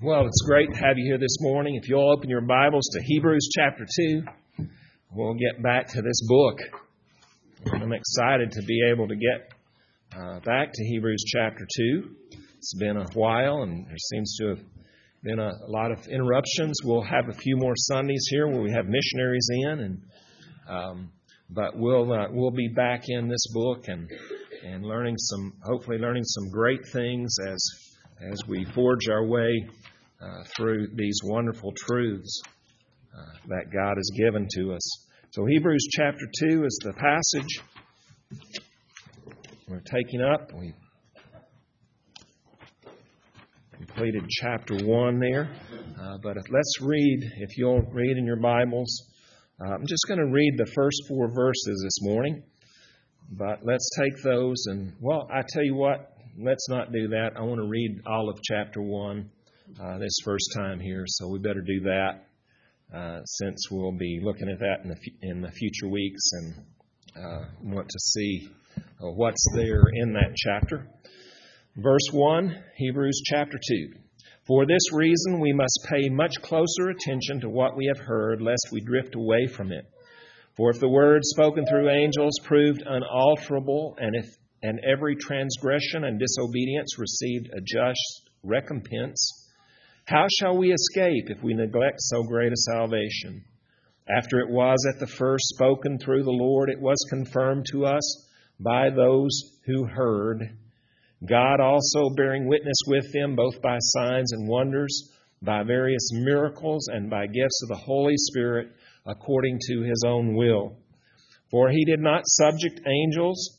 Well, it's great to have you here this morning. If you'll open your Bibles to Hebrews chapter 2, we'll get back to this book. And I'm excited to be able to get back to Hebrews chapter 2. It's been a while, and there seems to have been a lot of interruptions. We'll have a few more Sundays here where we have missionaries in, but we'll be back in this book and hopefully learning some great things as we forge our way through these wonderful truths that God has given to us. So Hebrews chapter 2 is the passage we're taking up. We completed chapter 1 there. But let's read, if you'll read in your Bibles. I'm just going to read the first 4 verses this morning. But let's take those and, I tell you what, let's not do that. I want to read all of chapter 1 this first time here, so we better do that since we'll be looking at that in the future weeks and want to see what's there in that chapter. Verse 1, Hebrews chapter 2. For this reason we must pay much closer attention to what we have heard, lest we drift away from it. For if the word spoken through angels proved unalterable, and every transgression and disobedience received a just recompense, how shall we escape if we neglect so great a salvation? After it was at the first spoken through the Lord, it was confirmed to us by those who heard, God also bearing witness with them, both by signs and wonders, by various miracles, and by gifts of the Holy Spirit, according to His own will. For He did not subject to angels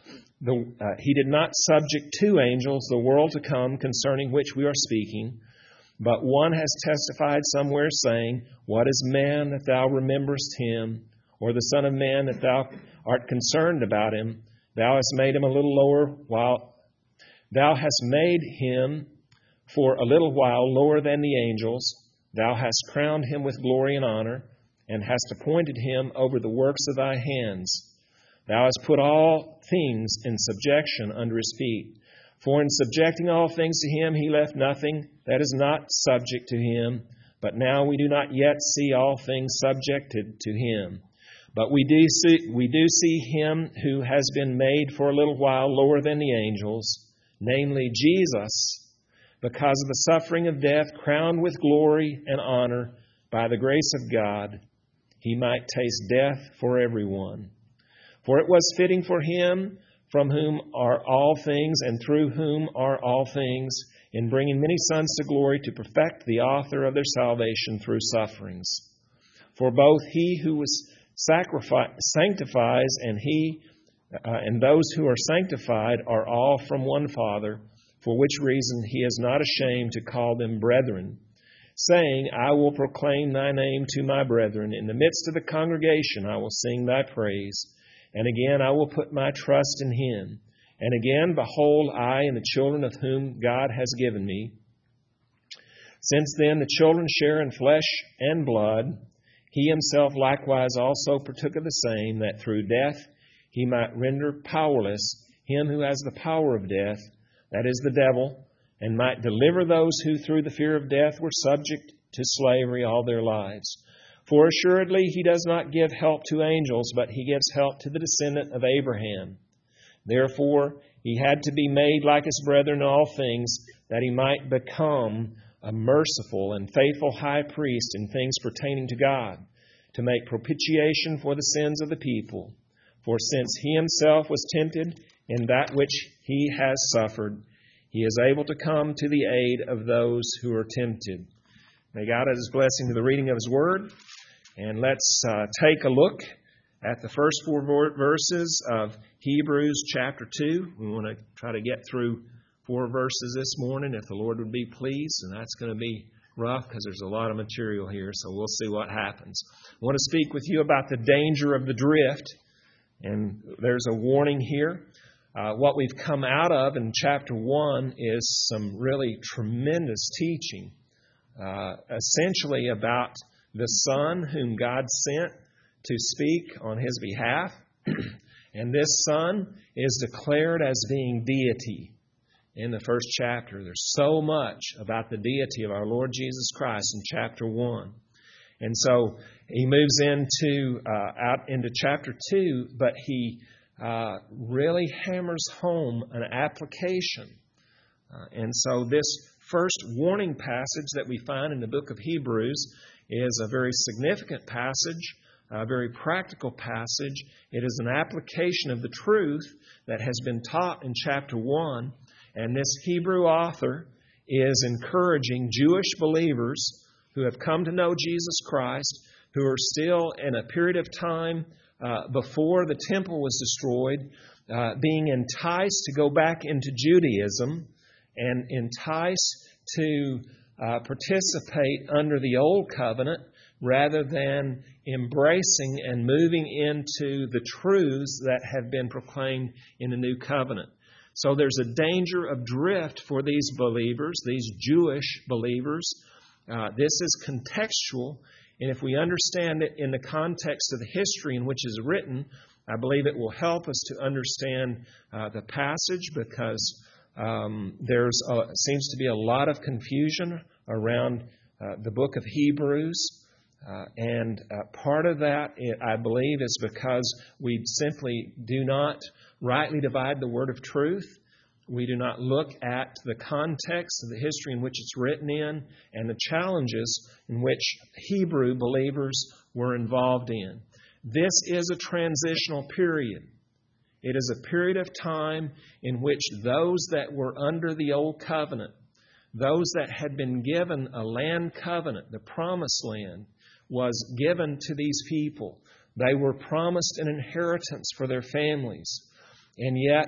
the world to come, concerning which we are speaking. But one has testified somewhere, saying, What is man that thou rememberest him, or the Son of Man that thou art concerned about him? Thou hast made him a little lower, while thou hast made him for a little while lower than the angels. Thou hast crowned him with glory and honor, and hast appointed him over the works of thy hands. Thou hast put all things in subjection under his feet. For in subjecting all things to him, he left nothing that is not subject to him. But now we do not yet see all things subjected to him. But we do see him who has been made for a little while lower than the angels, namely Jesus, because of the suffering of death, crowned with glory and honor by the grace of God, he might taste death for everyone. For it was fitting for him, from whom are all things and through whom are all things, in bringing many sons to glory, to perfect the author of their salvation through sufferings. For both he who was sanctifies and those who are sanctified are all from one Father, for which reason he is not ashamed to call them brethren, saying, I will proclaim thy name to my brethren. In the midst of the congregation I will sing thy praise. And again I will put my trust in him. And again, behold, I and the children of whom God has given me. Since then the children share in flesh and blood, he himself likewise also partook of the same, that through death he might render powerless him who has the power of death, that is the devil, and might deliver those who through the fear of death were subject to slavery all their lives. For assuredly he does not give help to angels, but he gives help to the descendant of Abraham. Therefore he had to be made like his brethren in all things, that he might become a merciful and faithful high priest in things pertaining to God, to make propitiation for the sins of the people. For since he himself was tempted in that which he has suffered, he is able to come to the aid of those who are tempted. May God add His blessing to the reading of His Word. And let's take a look at the first 4 verses of Hebrews chapter 2. We want to try to get through 4 verses this morning, if the Lord would be pleased. And that's going to be rough because there's a lot of material here, so we'll see what happens. I want to speak with you about the danger of the drift. And there's a warning here. What we've come out of in chapter 1 is some really tremendous teaching, essentially about the Son whom God sent to speak on His behalf. And this Son is declared as being deity. in the first chapter. There's so much about the deity of our Lord Jesus Christ in chapter 1. And so he moves out into chapter 2, but he really hammers home an application. And so this first warning passage that we find in the book of Hebrews is a very significant passage, a very practical passage. It is an application of the truth that has been taught in chapter 1. And this Hebrew author is encouraging Jewish believers who have come to know Jesus Christ, who are still in a period of time before the temple was destroyed, being enticed to go back into Judaism and enticed to participate under the old covenant rather than embracing and moving into the truths that have been proclaimed in the new covenant. So there's a danger of drift for these believers, these Jewish believers. This is contextual, and if we understand it in the context of the history in which it's written, I believe it will help us to understand the passage, because seems to be a lot of confusion around the book of Hebrews. And part of that, I believe, is because we simply do not rightly divide the word of truth. We do not look at the context of the history in which it's written in and the challenges in which Hebrew believers were involved in. This is a transitional period. It is a period of time in which those that were under the old covenant, those that had been given a land covenant, the promised land, was given to these people. They were promised an inheritance for their families. And yet,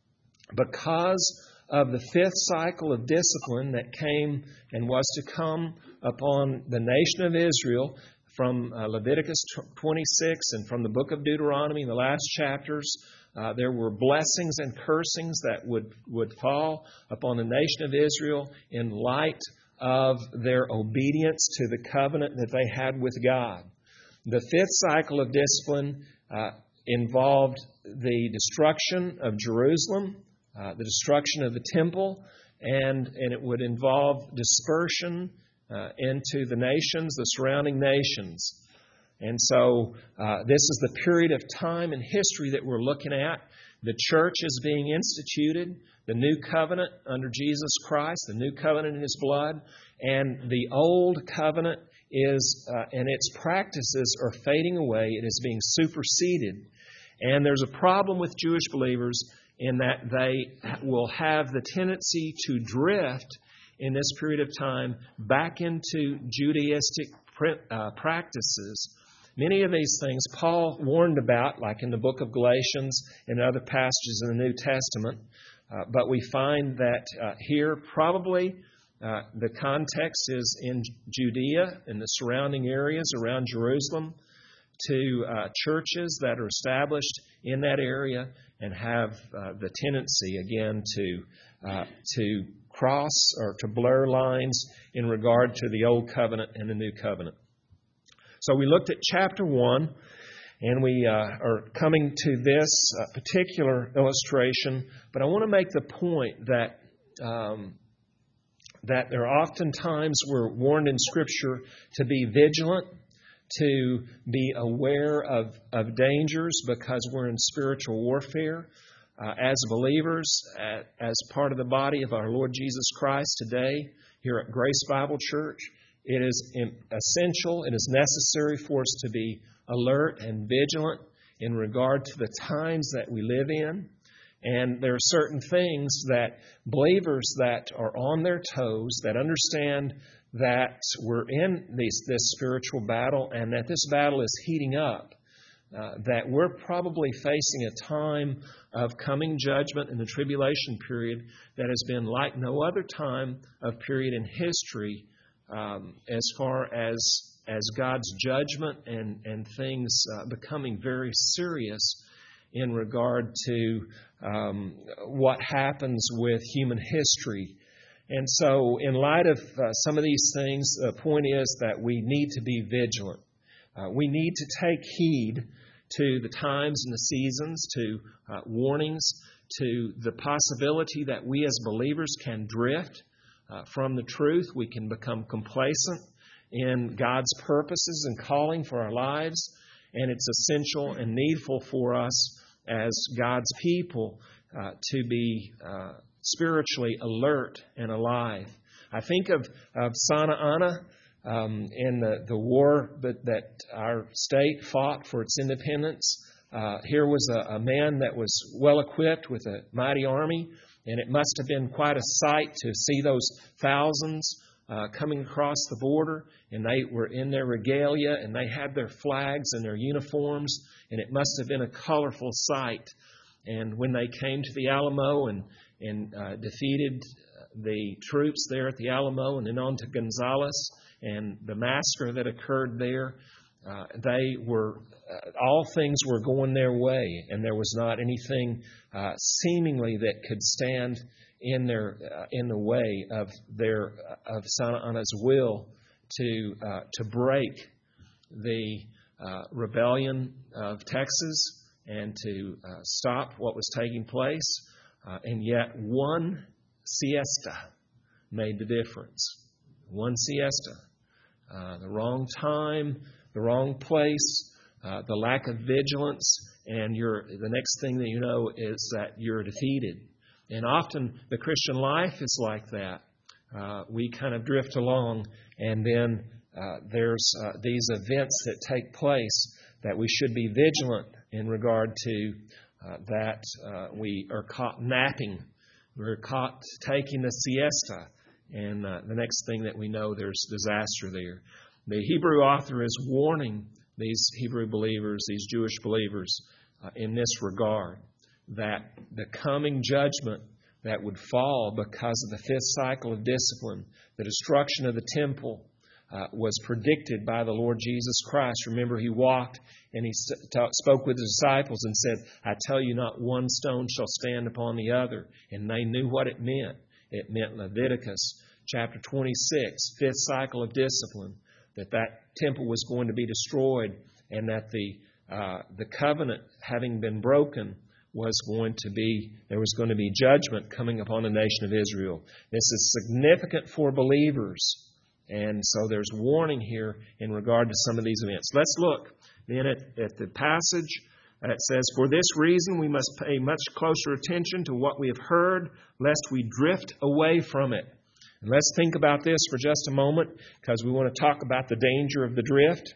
because of the fifth cycle of discipline that came and was to come upon the nation of Israel from Leviticus 26 and from the book of Deuteronomy in the last chapters, there were blessings and cursings that would fall upon the nation of Israel in light of their obedience to the covenant that they had with God. The fifth cycle of discipline involved the destruction of Jerusalem, the destruction of the temple, and it would involve dispersion into the nations, the surrounding nations. And so this is the period of time and history that we're looking at. The church is being instituted, the new covenant under Jesus Christ, the new covenant in His blood, and the old covenant and its practices are fading away. It is being superseded. And there's a problem with Jewish believers in that they will have the tendency to drift in this period of time back into Judaistic practices. Many of these things Paul warned about, like in the book of Galatians and other passages in the New Testament. But we find that here probably the context is in Judea and the surrounding areas around Jerusalem, to churches that are established in that area and have the tendency, again, to cross or to blur lines in regard to the Old Covenant and the New Covenant. So we looked at chapter 1, and we are coming to this particular illustration, but I want to make the point that there are often times we're warned in Scripture to be vigilant, to be aware of dangers, because we're in spiritual warfare. As believers, as part of the body of our Lord Jesus Christ today here at Grace Bible Church, it is essential, it is necessary for us to be alert and vigilant in regard to the times that we live in. And there are certain things that believers that are on their toes, that understand that we're in this spiritual battle and that this battle is heating up, that we're probably facing a time of coming judgment in the tribulation period that has been like no other time of period in history, as far as God's judgment and things becoming very serious in regard to what happens with human history. And so in light of some of these things, the point is that we need to be vigilant. We need to take heed to the times and the seasons, to warnings, to the possibility that we as believers can drift from the truth. We can become complacent in God's purposes and calling for our lives. And it's essential and needful for us as God's people to be spiritually alert and alive. I think of Santa Anna in the war that our state fought for its independence. Here was a man that was well equipped with a mighty army, and it must have been quite a sight to see those thousands coming across the border, and they were in their regalia, and they had their flags and their uniforms, and it must have been a colorful sight. And when they came to the Alamo and defeated the troops there at the Alamo and then on to Gonzales and the massacre that occurred there, they were all things were going their way, and there was not anything seemingly that could stand in the way of Santa Anna's will to break the rebellion of Texas and to stop what was taking place. And yet one siesta made the difference. One siesta. The wrong time, the wrong place, the lack of vigilance, and the next thing that you know is that you're defeated. And often the Christian life is like that. We kind of drift along, and then there's these events that take place that we should be vigilant in regard to, that we are caught napping. We're caught taking the siesta, and the next thing that we know, there's disaster there. The Hebrew author is warning these Hebrew believers, these Jewish believers, in this regard, that the coming judgment that would fall because of the fifth cycle of discipline, the destruction of the temple, was predicted by the Lord Jesus Christ. Remember, He walked and He spoke with His disciples and said, I tell you, not one stone shall stand upon the other. And they knew what it meant. It meant Leviticus chapter 26, fifth cycle of discipline, that temple was going to be destroyed, and that the covenant having been broken there was going to be judgment coming upon the nation of Israel. This is significant for believers. And so there's warning here in regard to some of these events. Let's look then at the passage. It says, for this reason we must pay much closer attention to what we have heard, lest we drift away from it. And let's think about this for just a moment, because we want to talk about the danger of the drift.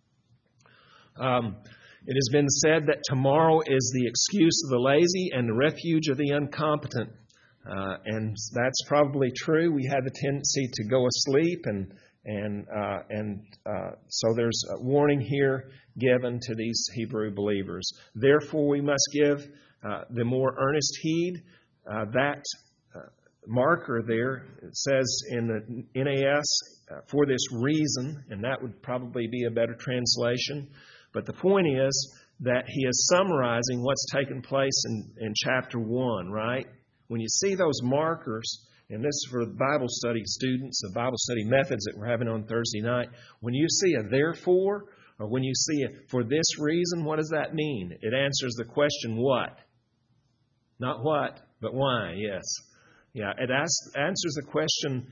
It has been said that tomorrow is the excuse of the lazy and the refuge of the incompetent. And that's probably true. We have a tendency to go asleep, and so there's a warning here given to these Hebrew believers. Therefore, we must give the more earnest heed. That marker there, it says in the NAS, for this reason, and that would probably be a better translation. But the point is that he is summarizing what's taken place in chapter 1, right? When you see those markers, and this is for Bible study students, the Bible study methods that we're having on Thursday night, when you see a therefore, or when you see a for this reason, what does that mean? It answers the question what? Not what, but why, yes. Yeah, it answers the question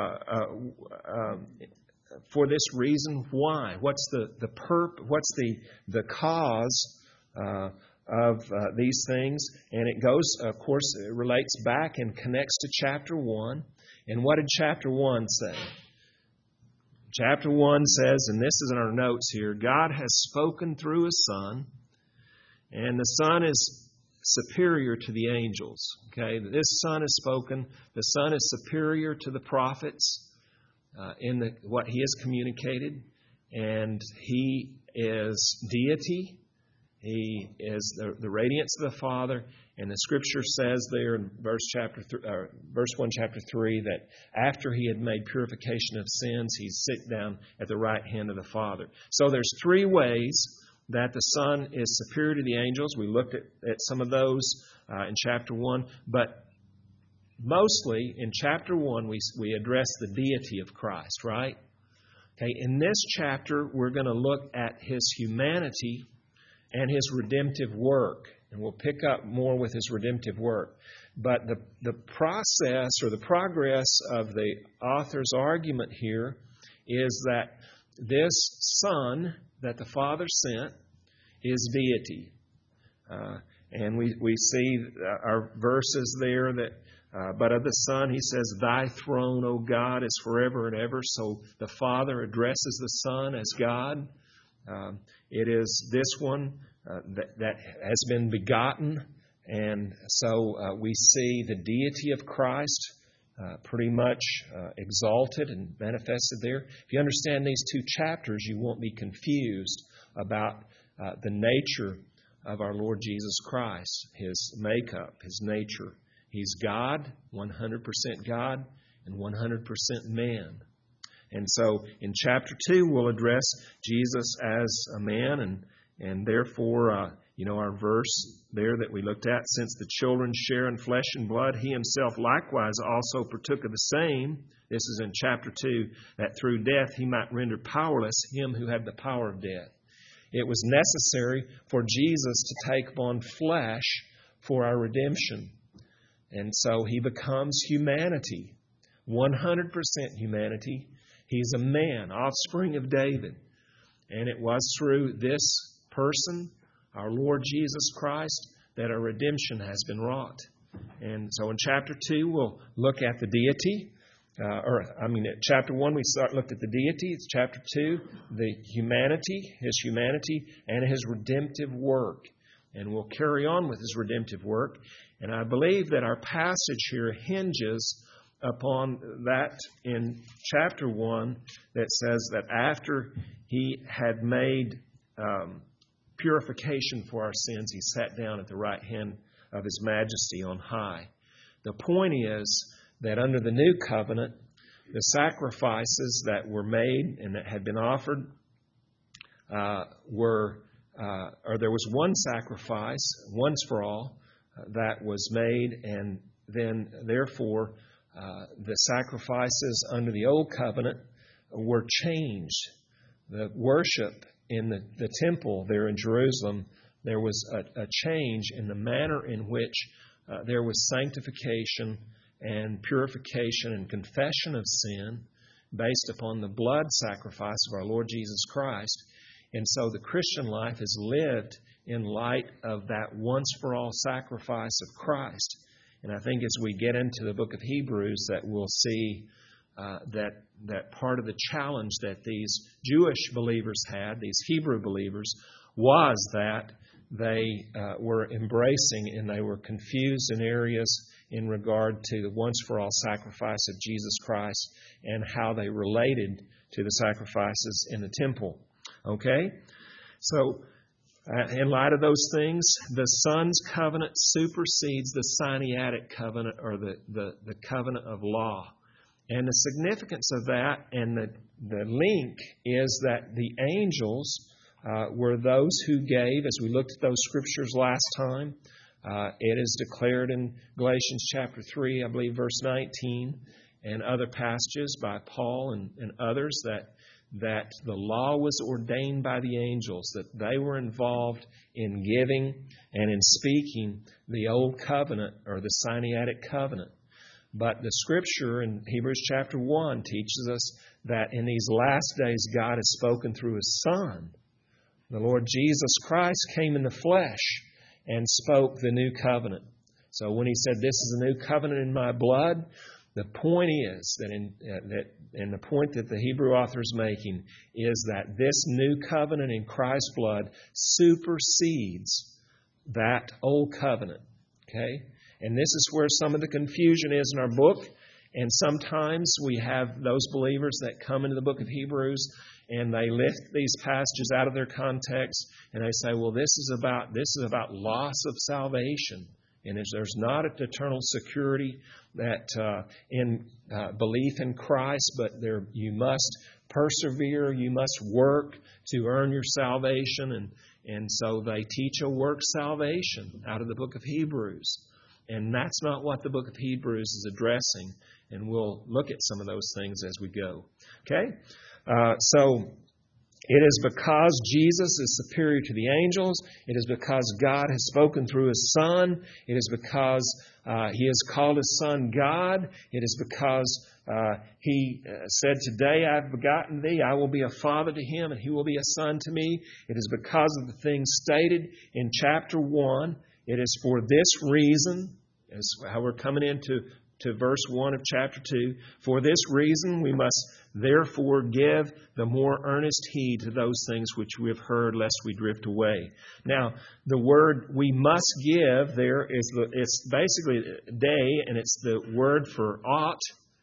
for this reason, why? What's what's the cause of these things? And it goes, of course, it relates back and connects to chapter 1. And what did chapter 1 say? Chapter 1 says, and this is in our notes here, God has spoken through His Son, and the Son is superior to the angels. Okay, this Son is spoken. The Son is superior to the prophets in what He has communicated, and He is deity. He is the radiance of the Father, and the Scripture says there in verse 1, chapter 3, that after He had made purification of sins, He sits down at the right hand of the Father. So there's three ways that the Son is superior to the angels. We looked at some of those in chapter 1, but mostly in chapter 1 we address the deity of Christ, right? Okay, in this chapter we're going to look at His humanity and His redemptive work. And we'll pick up more with His redemptive work. But the process or the progress of the author's argument here is that this Son that the Father sent is deity. And we see our verses there that, but of the Son, He says, Thy throne, O God, is forever and ever. So the Father addresses the Son as God. It is this one that has been begotten. And so we see the deity of Christ pretty much exalted and manifested there. If you understand these two chapters, you won't be confused about the nature of our Lord Jesus Christ, His makeup, His nature. He's God, 100% God, and 100% man. And so in chapter 2, we'll address Jesus as a man, and therefore, our verse there that we looked at, since the children share in flesh and blood, He Himself likewise also partook of the same. This is in chapter 2, that through death He might render powerless him who had the power of death. It was necessary for Jesus to take upon flesh for our redemption. And so He becomes humanity, 100% humanity. He's a man, offspring of David. And it was through this person, our Lord Jesus Christ, that our redemption has been wrought. And so in chapter 2, we'll look at the deity. At chapter 1, we looked at the deity. It's chapter 2, the humanity, His humanity, and His redemptive work. And we'll carry on with His redemptive work. And I believe that our passage here hinges upon that in chapter 1 that says that after He had made purification for our sins, He sat down at the right hand of His majesty on high. The point is that under the new covenant, the sacrifices that were made and that had been offered there was one sacrifice, once for all, that was made, and then therefore the sacrifices under the old covenant were changed. The worship in the temple there in Jerusalem, there was a change in the manner in which there was sanctification and purification and confession of sin based upon the blood sacrifice of our Lord Jesus Christ. And so the Christian life is lived in light of that once-for-all sacrifice of Christ. And I think as we get into the book of Hebrews that we'll see that part of the challenge that these Jewish believers had, these Hebrew believers, was that they were embracing and they were confused in areas in regard to the once-for-all sacrifice of Jesus Christ and how they related to the sacrifices in the temple. Okay? So, in light of those things, the Son's covenant supersedes the Sinaitic covenant or the covenant of law. And the significance of that and the link is that the angels were those who gave, as we looked at those scriptures last time. It is declared in Galatians chapter 3, I believe verse 19, and other passages by Paul and others that the law was ordained by the angels, that they were involved in giving and in speaking the old covenant or the Sinaitic covenant. But the Scripture in Hebrews chapter 1 teaches us that in these last days God has spoken through His Son. The Lord Jesus Christ came in the flesh and spoke the new covenant. So when He said, "This is a new covenant in my blood," the point is and the point that the Hebrew author is making is that this new covenant in Christ's blood supersedes that old covenant. Okay? And this is where some of the confusion is in our book. And sometimes we have those believers that come into the book of Hebrews and they lift these passages out of their context and they say, well, this is about loss of salvation. And there's not an eternal security that in belief in Christ, but you must persevere, you must work to earn your salvation. And so they teach a work salvation out of the book of Hebrews. And that's not what the book of Hebrews is addressing. And we'll look at some of those things as we go. Okay? So It is because Jesus is superior to the angels. It is because God has spoken through His Son. It is because He has called His Son God. It is because He said, "Today I have begotten thee. I will be a father to him, and he will be a son to me." It is because of the things stated in chapter 1. It is for this reason, as how we're coming into verse 1 of chapter 2. For this reason we must therefore give the more earnest heed to those things which we have heard, lest we drift away. Now, the word "we must give" there it's basically "day," and it's the word for "ought."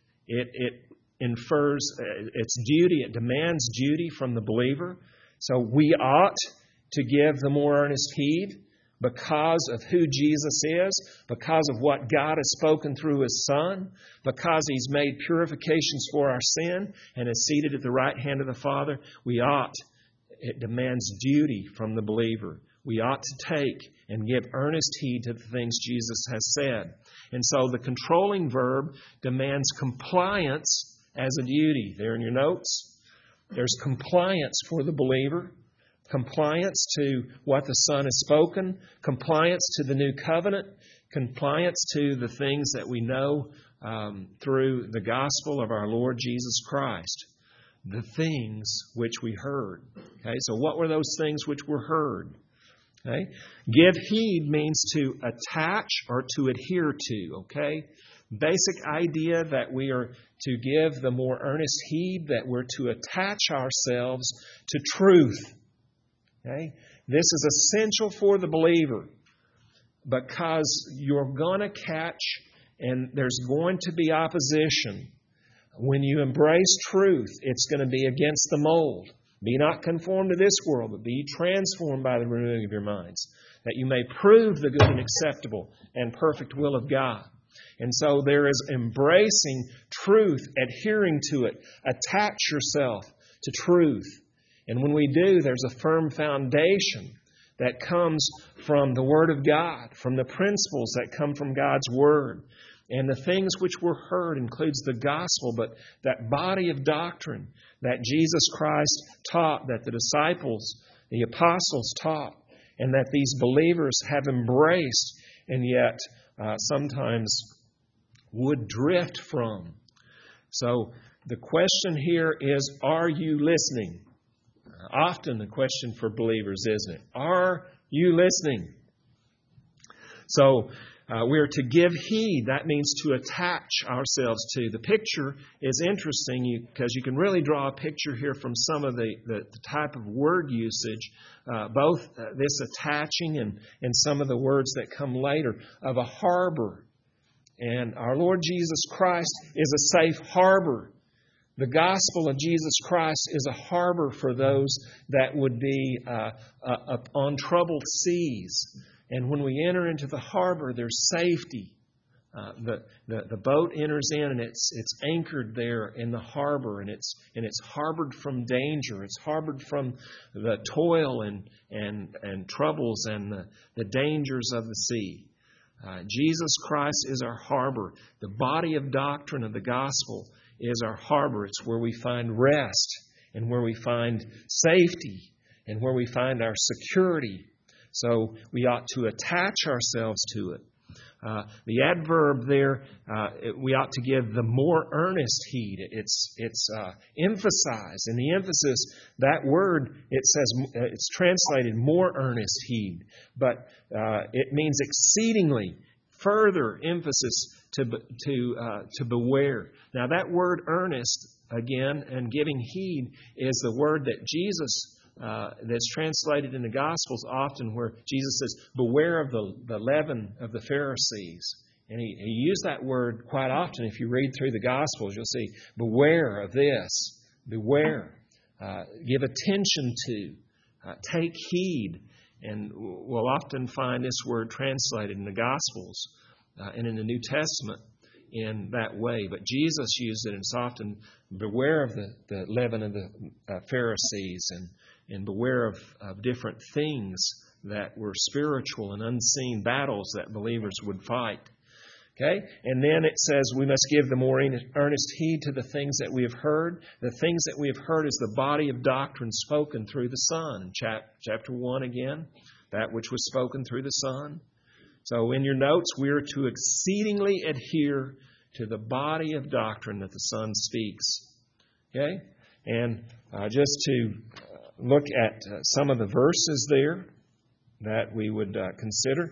It infers it's duty. It demands duty from the believer. So we ought to give the more earnest heed because of who Jesus is, because of what God has spoken through His Son, because He's made purifications for our sin and is seated at the right hand of the Father. We ought. It demands duty from the believer. We ought to take and give earnest heed to the things Jesus has said. And so the controlling verb demands compliance as a duty. There in your notes, there's compliance for the believer, compliance to what the Son has spoken, compliance to the new covenant, compliance to the things that we know through the gospel of our Lord Jesus Christ. The things which we heard. Okay, so what were those things which were heard? Okay, give heed means to attach or to adhere to. Okay, basic idea that we are to give the more earnest heed, that we're to attach ourselves to truth. Okay, this is essential for the believer because you're going to catch and there's going to be opposition. When you embrace truth, it's going to be against the mold. Be not conformed to this world, but be transformed by the renewing of your minds, that you may prove the good and acceptable and perfect will of God. And so there is embracing truth, adhering to it. Attach yourself to truth. And when we do, there's a firm foundation that comes from the Word of God, from the principles that come from God's Word. And the things which were heard includes the gospel, but that body of doctrine that Jesus Christ taught, that the disciples, the apostles taught, and that these believers have embraced and yet sometimes would drift from. So the question here is, are you listening? Often the question for believers, isn't it? Are you listening? So we are to give heed. That means to attach ourselves to. The picture is interesting because you can really draw a picture here from some of the type of word usage, both this attaching and some of the words that come later, of a harbor. And our Lord Jesus Christ is a safe harbor. The gospel of Jesus Christ is a harbor for those that would be on troubled seas. And when we enter into the harbor, there's safety. The boat enters in and it's anchored there in the harbor, and it's harbored from danger. It's harbored from the toil and troubles and the dangers of the sea. Jesus Christ is our harbor. The body of doctrine of the gospel is our harbor. It's where we find rest and where we find safety and where we find our security. So we ought to attach ourselves to it. The adverb there, we ought to give the more earnest heed. It's emphasized. In the emphasis, that word, it says, it's translated more earnest heed. But it means exceedingly further emphasis to beware. Now that word earnest, again, and giving heed, is the word that Jesus that's translated in the Gospels often, where Jesus says, beware of the leaven of the Pharisees. And he used that word quite often. If you read through the Gospels, you'll see, beware of this. Beware. Give attention to. Take heed. And we'll often find this word translated in the Gospels and in the New Testament in that way. But Jesus used it, and it's often beware of the leaven of the Pharisees and beware of different things that were spiritual and unseen battles that believers would fight. Okay? And then it says we must give the more earnest heed to the things that we have heard. The things that we have heard is the body of doctrine spoken through the Son. Chapter 1 again, that which was spoken through the Son. So in your notes, we are to exceedingly adhere to the body of doctrine that the Son speaks. Okay? And just to look at some of the verses there that we would consider.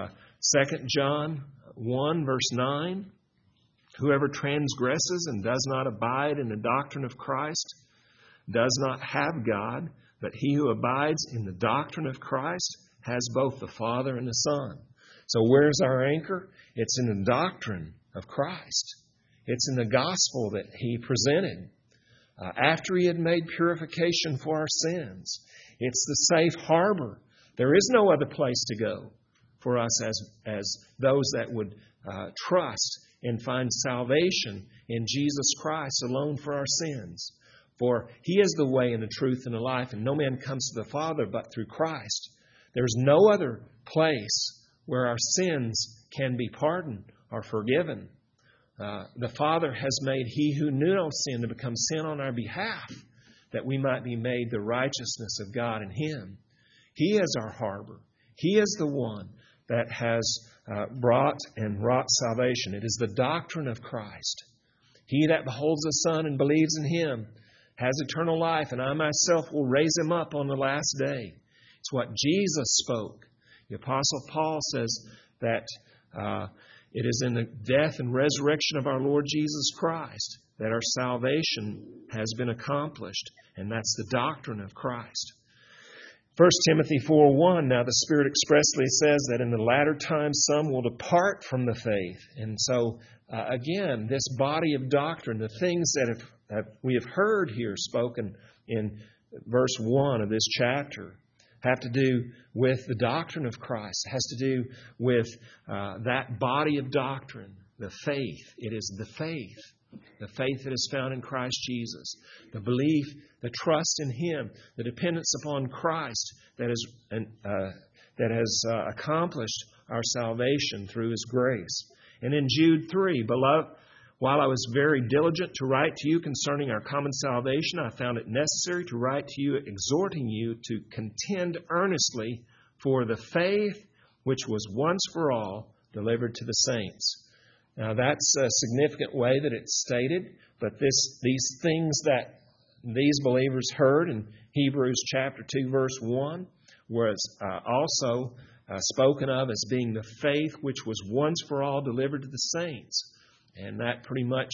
2 John 1 verse 9, whoever transgresses and does not abide in the doctrine of Christ does not have God, but he who abides in the doctrine of Christ has both the Father and the Son. So where's our anchor? It's in the doctrine of Christ. It's in the gospel that he presented after he had made purification for our sins. It's the safe harbor. There is no other place to go for us as those that would trust and find salvation in Jesus Christ alone for our sins. For he is the way and the truth and the life, and no man comes to the Father but through Christ. There's no other place where our sins can be pardoned or forgiven. The Father has made he who knew no sin to become sin on our behalf, that we might be made the righteousness of God in him. He is our harbor. He is the one that has brought and wrought salvation. It is the doctrine of Christ. He that beholds the Son and believes in him has eternal life, and I myself will raise him up on the last day. It's what Jesus spoke. The Apostle Paul says that it is in the death and resurrection of our Lord Jesus Christ that our salvation has been accomplished, and that's the doctrine of Christ. 1 Timothy 4:1, now the Spirit expressly says that in the latter times some will depart from the faith. And so, again, this body of doctrine, the things that we have heard here spoken in verse 1 of this chapter, have to do with the doctrine of Christ. It has to do with that body of doctrine, the faith. It is the faith that is found in Christ Jesus, the belief, the trust in him, the dependence upon Christ that has accomplished our salvation through his grace. And in Jude 3, beloved, while I was very diligent to write to you concerning our common salvation, I found it necessary to write to you, exhorting you to contend earnestly for the faith which was once for all delivered to the saints. Now that's a significant way that it's stated, but these things that these believers heard in Hebrews chapter 2 verse 1 was also spoken of as being the faith which was once for all delivered to the saints. And that pretty much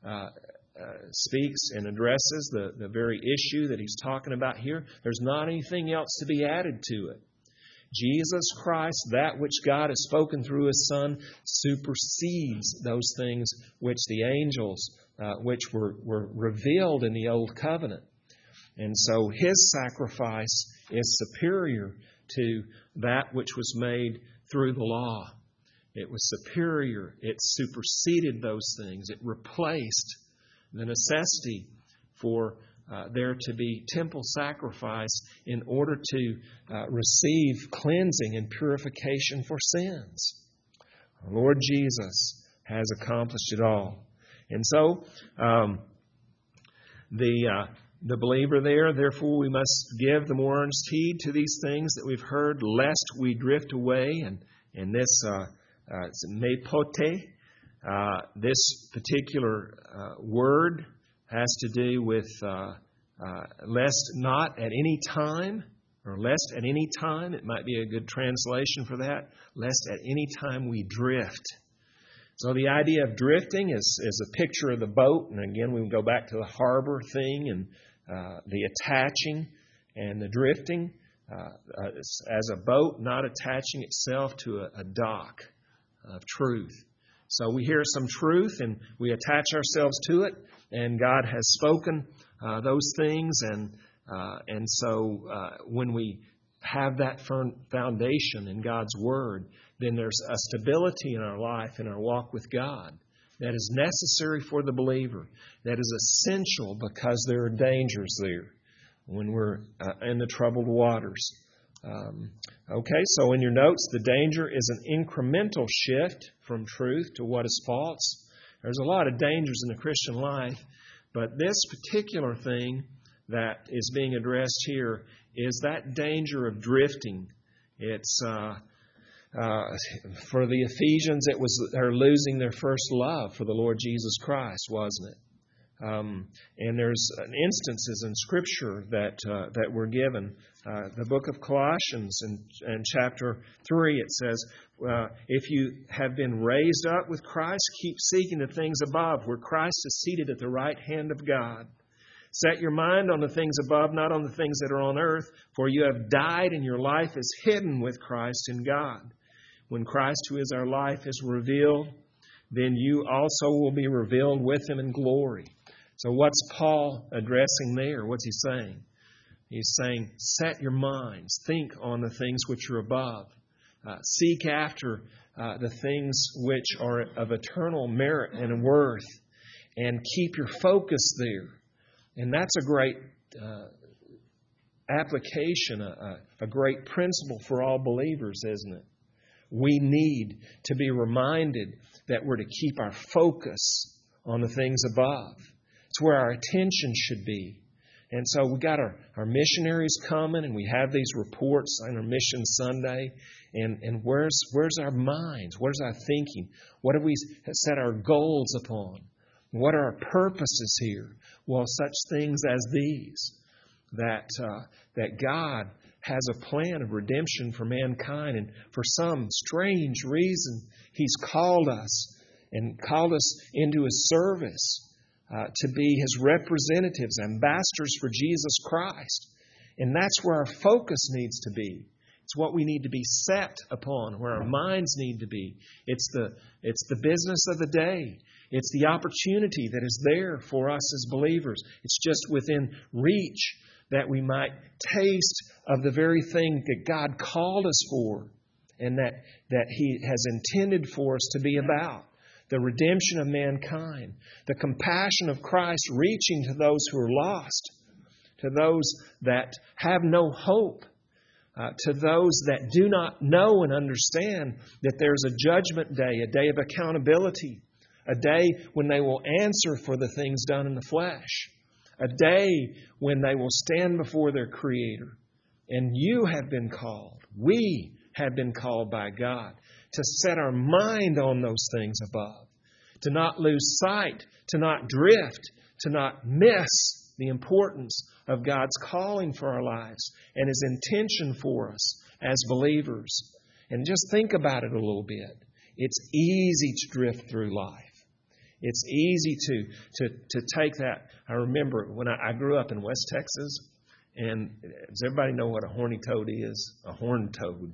speaks and addresses the very issue that he's talking about here. There's not anything else to be added to it. Jesus Christ, that which God has spoken through his Son, supersedes those things which the angels, which were revealed in the Old Covenant. And so his sacrifice is superior to that which was made through the law. It was superior. It superseded those things. It replaced the necessity for there to be temple sacrifice in order to receive cleansing and purification for sins. Our Lord Jesus has accomplished it all. And so, the believer there, therefore we must give the more earnest heed to these things that we've heard, lest we drift away. And this mepote, this particular word has to do with lest not at any time, or lest at any time, it might be a good translation for that, lest at any time we drift. So the idea of drifting is a picture of the boat, and again we can go back to the harbor thing and the attaching and the drifting as a boat not attaching itself to a dock of truth. So we hear some truth and we attach ourselves to it, and God has spoken those things, and so when we have that firm foundation in God's Word, then there's a stability in our life, in our walk with God, that is necessary for the believer, that is essential because there are dangers there when we're in the troubled waters. Okay, so in your notes, the danger is an incremental shift from truth to what is false. There's a lot of dangers in the Christian life, but this particular thing that is being addressed here is that danger of drifting. It's for the Ephesians, it was they're losing their first love for the Lord Jesus Christ, wasn't it? And there's instances in Scripture that were given. The book of Colossians in chapter 3, it says, if you have been raised up with Christ, keep seeking the things above, where Christ is seated at the right hand of God. Set your mind on the things above, not on the things that are on earth, for you have died and your life is hidden with Christ in God. When Christ, who is our life, is revealed, then you also will be revealed with Him in glory. So what's Paul addressing there? What's he saying? He's saying, set your minds. Think on the things which are above. Seek after the things which are of eternal merit and worth. And keep your focus there. And that's a great application, a great principle for all believers, isn't it? We need to be reminded that we're to keep our focus on the things above. It's where our attention should be. And so we got our missionaries coming, and we have these reports on our Mission Sunday. And where's our minds? Where's our thinking? What have we set our goals upon? What are our purposes here? Well, such things as these, that God has a plan of redemption for mankind, and for some strange reason, He's called us and called us into His service to be His representatives, ambassadors for Jesus Christ. And that's where our focus needs to be. It's what we need to be set upon, where our minds need to be. It's the business of the day. It's the opportunity that is there for us as believers. It's just within reach that we might taste of the very thing that God called us for and that He has intended for us to be about. The redemption of mankind, the compassion of Christ reaching to those who are lost, to those that have no hope, to those that do not know and understand that there's a judgment day, a day of accountability, a day when they will answer for the things done in the flesh, a day when they will stand before their Creator. And you have been called, we have been called by God to set our mind on those things above, to not lose sight, to not drift, to not miss the importance of God's calling for our lives and His intention for us as believers. And just think about it a little bit. It's easy to drift through life. It's easy to take that. I remember when I grew up in West Texas, and does everybody know what a horny toad is? A horned toad.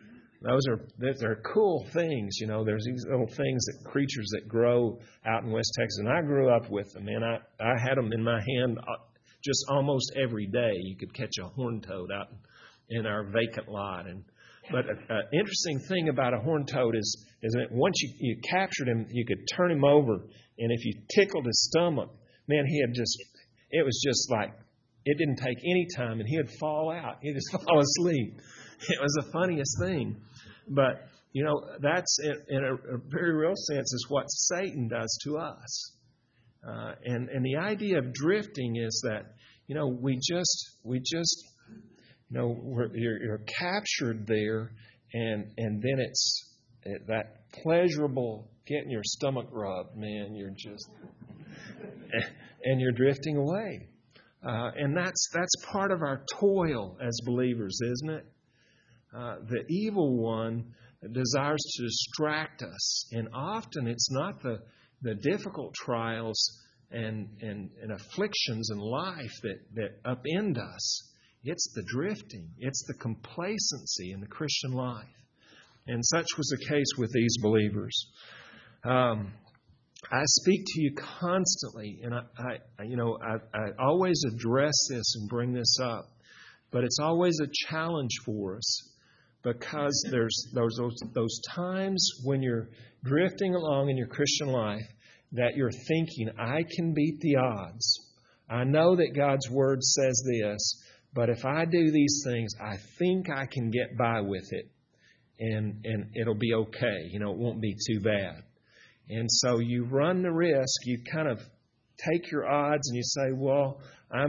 They're cool things, you know. There's these little things, creatures that grow out in West Texas, and I grew up with them. And I had them in my hand just almost every day. You could catch a horned toad out in our vacant lot. But an interesting thing about a horned toad is that once you captured him, you could turn him over, and if you tickled his stomach, man, it was just like, it didn't take any time, and he would fall out. He'd just fall asleep. It was the funniest thing. But, you know, that's in a very real sense is what Satan does to us. And the idea of drifting is that, you know, we just you know, you're captured there, and then it's that pleasurable getting your stomach rubbed, man. You're just, and you're drifting away. And that's part of our toil as believers, isn't it? The evil one desires to distract us, and often it's not the difficult trials and afflictions in life that upend us. It's the drifting. It's the complacency in the Christian life. And such was the case with these believers. I speak to you constantly, and I always address this and bring this up, but it's always a challenge for us because there's those times when you're drifting along in your Christian life that you're thinking, I can beat the odds. I know that God's Word says this, But if I do these things, I think I can get by with it, and it'll be okay. It won't be too bad. And so you run the risk. You kind of take your odds and you say, well, I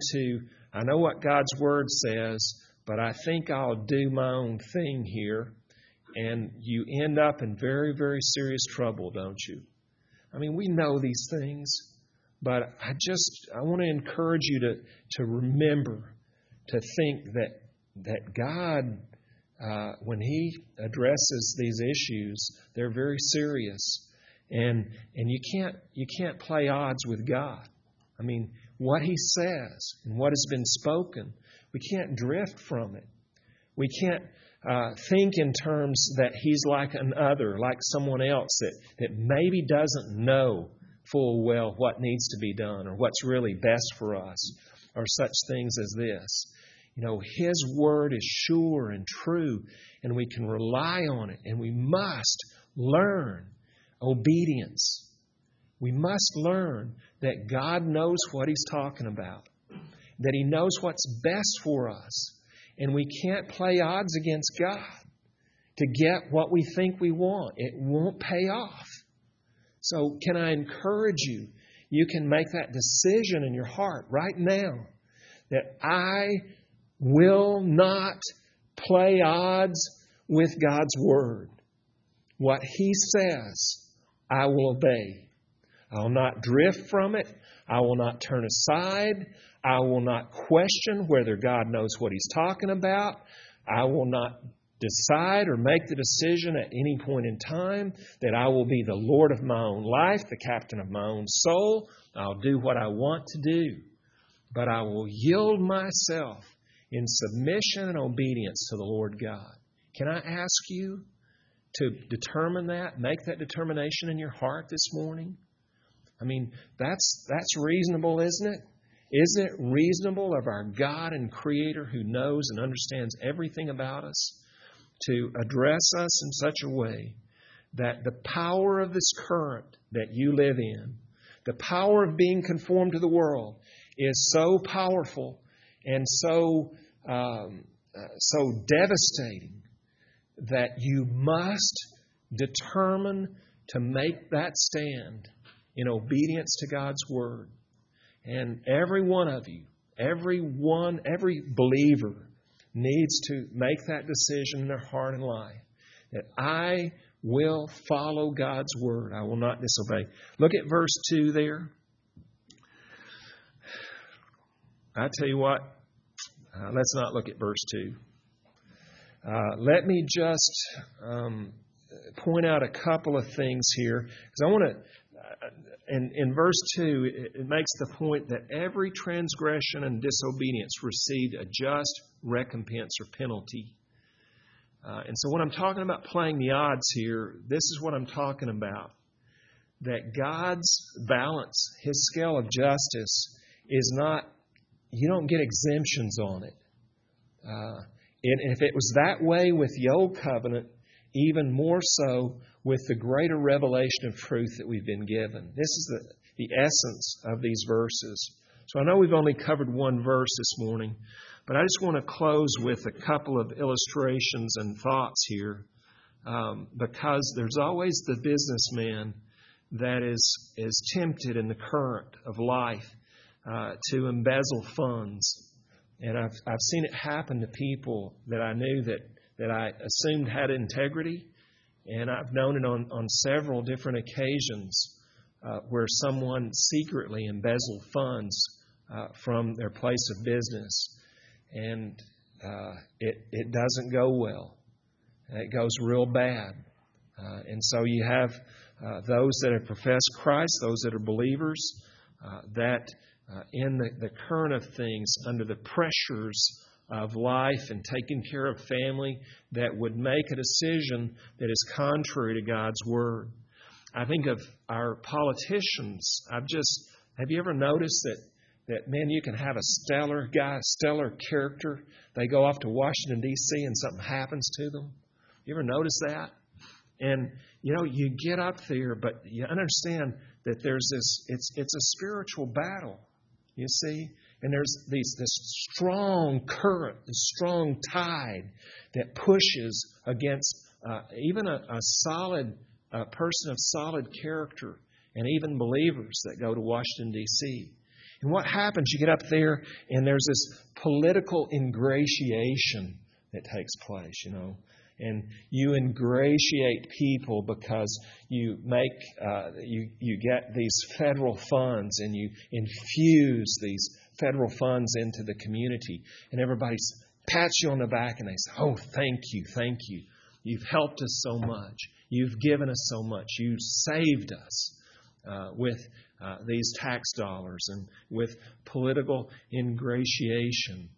know what God's Word says, but I think I'll do my own thing here. And you end up in very, very serious trouble, don't you? I mean, we know these things, but I want to encourage you to remember, to think that God, when He addresses these issues, they're very serious. And you can't play odds with God. I mean, what He says and what has been spoken, we can't drift from it. We can't think in terms that He's like an other, like someone else that maybe doesn't know full well what needs to be done or what's really best for us or such things as this. His Word is sure and true, and we can rely on it, and we must learn obedience. We must learn that God knows what He's talking about, that He knows what's best for us. And we can't play odds against God to get what we think we want. It won't pay off. So can I encourage you? You can make that decision in your heart right now that I will not play odds with God's Word. What He says, I will obey. I will not drift from it. I will not turn aside. I will not question whether God knows what He's talking about. I will not decide or make the decision at any point in time that I will be the Lord of my own life, the captain of my own soul. I'll do what I want to do. But I will yield myself in submission and obedience to the Lord God. Can I ask you to determine that, make that determination in your heart this morning? I mean, that's reasonable, isn't it? Isn't it reasonable of our God and Creator who knows and understands everything about us to address us in such a way that the power of this current that you live in, the power of being conformed to the world, is so powerful and so devastating that you must determine to make that stand in obedience to God's Word. And every one of you, every believer needs to make that decision in their heart and life that I will follow God's Word. I will not disobey. Look at verse 2 there. I tell you what, let's not look at verse 2. Let me just point out a couple of things here, because I want to. In verse 2, it makes the point that every transgression and disobedience received a just recompense or penalty. And so when I'm talking about playing the odds here, this is what I'm talking about. That God's balance, His scale of justice, is not, you don't get exemptions on it. And if it was that way with the Old Covenant, even more so with the greater revelation of truth that we've been given. This is the essence of these verses. So I know we've only covered one verse this morning, but I just want to close with a couple of illustrations and thoughts here, because there's always the businessman that is tempted in the current of life to embezzle funds. And I've seen it happen to people that I knew that I assumed had integrity. And I've known it on several different occasions where someone secretly embezzled funds from their place of business. And it doesn't go well. It goes real bad. And so you have those that have professed Christ, those that are believers, that in the current of things, under the pressures of life and taking care of family, that would make a decision that is contrary to God's Word. I think of our politicians. Have you ever noticed that man, you can have a stellar guy, stellar character. They go off to Washington, D.C. and something happens to them. You ever notice that? And, you get up there, but you understand that there's this, it's a spiritual battle. You see, And there's this strong current, this strong tide that pushes against even a solid person of solid character and even believers that go to Washington, D.C. And what happens, you get up there and there's this political ingratiation that takes place, And you ingratiate people because you make you get these federal funds and you infuse these federal funds into the community, and everybody pats you on the back and they say, "Oh, thank you. You've helped us so much. You've given us so much. You saved us with these tax dollars," and with political ingratiation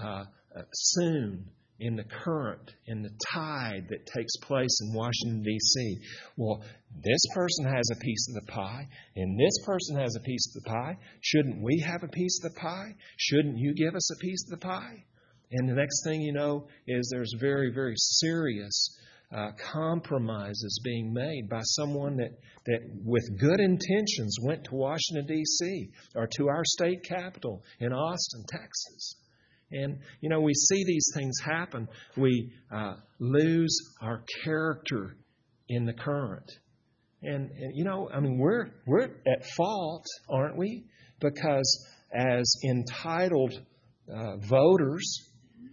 soon. In the current, in the tide that takes place in Washington, D.C. Well, this person has a piece of the pie, and this person has a piece of the pie. Shouldn't we have a piece of the pie? Shouldn't you give us a piece of the pie? And the next thing you know is there's very, very serious compromises being made by someone that with good intentions went to Washington, D.C. or to our state capital in Austin, Texas. And, we see these things happen. We lose our character in the current. And we're at fault, aren't we? Because as entitled voters,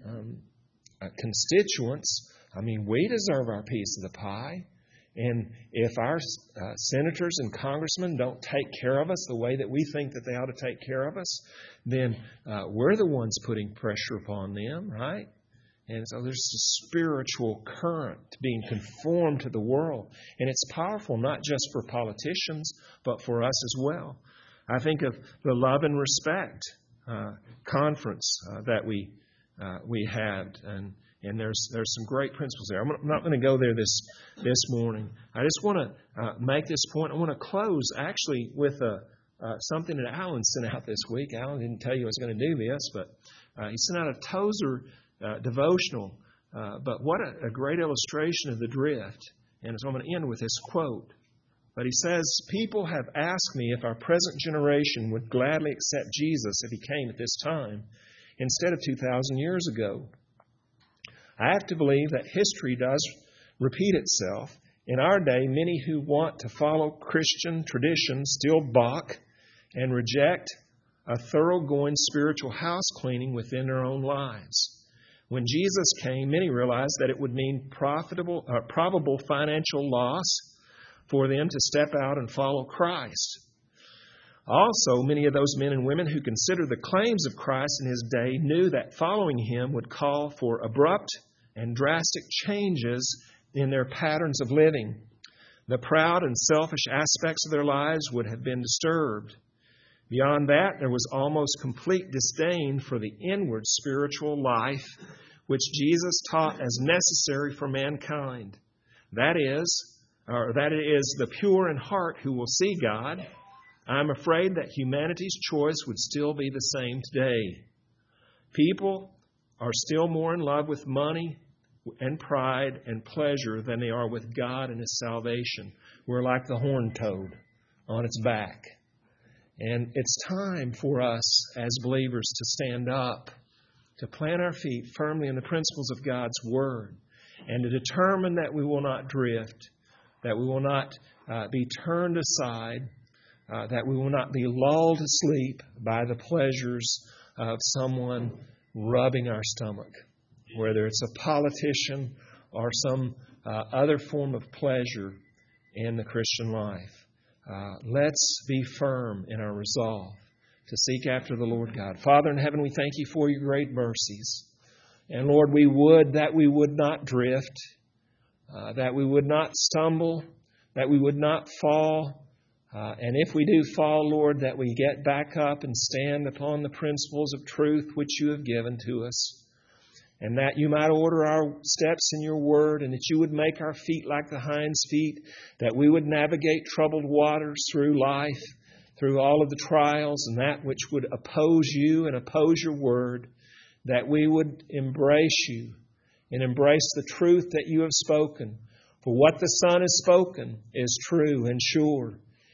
constituents, we deserve our piece of the pie. And if our senators and congressmen don't take care of us the way that we think that they ought to take care of us, then we're the ones putting pressure upon them, right? And so there's a spiritual current being conformed to the world. And it's powerful not just for politicians, but for us as well. I think of the Love and Respect conference that we had, and there's some great principles there. I'm not going to go there this morning. I just want to make this point. I want to close actually with something that Alan sent out this week. Alan didn't tell you I was going to do this, but he sent out a Tozer devotional. But what a great illustration of the drift. And so I'm going to end with this quote. But he says, "People have asked me if our present generation would gladly accept Jesus if he came at this time instead of 2,000 years ago. I have to believe that history does repeat itself. In our day, many who want to follow Christian tradition still balk and reject a thoroughgoing spiritual house cleaning within their own lives. When Jesus came, many realized that it would mean probable financial loss for them to step out and follow Christ. Also, many of those men and women who considered the claims of Christ in his day knew that following him would call for abrupt and drastic changes in their patterns of living. The proud and selfish aspects of their lives would have been disturbed. Beyond that, there was almost complete disdain for the inward spiritual life which Jesus taught as necessary for mankind. That it is the pure in heart who will see God. I'm afraid that humanity's choice would still be the same today. People are still more in love with money and pride and pleasure than they are with God and his salvation. We're like the horned toad on its back. And it's time for us as believers to stand up, to plant our feet firmly in the principles of God's Word, and to determine that we will not drift, that we will not be turned aside, that we will not be lulled to sleep by the pleasures of someone rubbing our stomach, whether it's a politician or some other form of pleasure in the Christian life. Let's be firm in our resolve to seek after the Lord God. Father in heaven, we thank you for your great mercies. And Lord, we would not drift, that we would not stumble, that we would not fall. And if we do fall, Lord, that we get back up and stand upon the principles of truth which you have given to us. And that you might order our steps in your word, and that you would make our feet like the hind's feet, that we would navigate troubled waters through life, through all of the trials and that which would oppose you and oppose your word, that we would embrace you and embrace the truth that you have spoken. For what the Son has spoken is true and sure.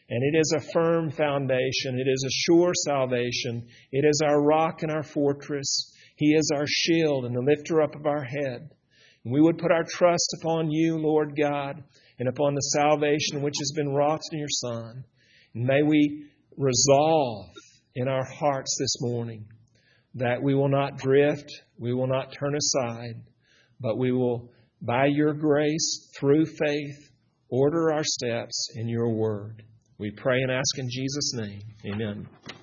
And it is a firm foundation. It is a sure salvation. It is our rock and our fortress. He is our shield and the lifter up of our head. And we would put our trust upon you, Lord God, and upon the salvation which has been wrought in your Son. And may we resolve in our hearts this morning that we will not drift, we will not turn aside, but we will, by your grace, through faith, order our steps in your word. We pray and ask in Jesus' name. Amen.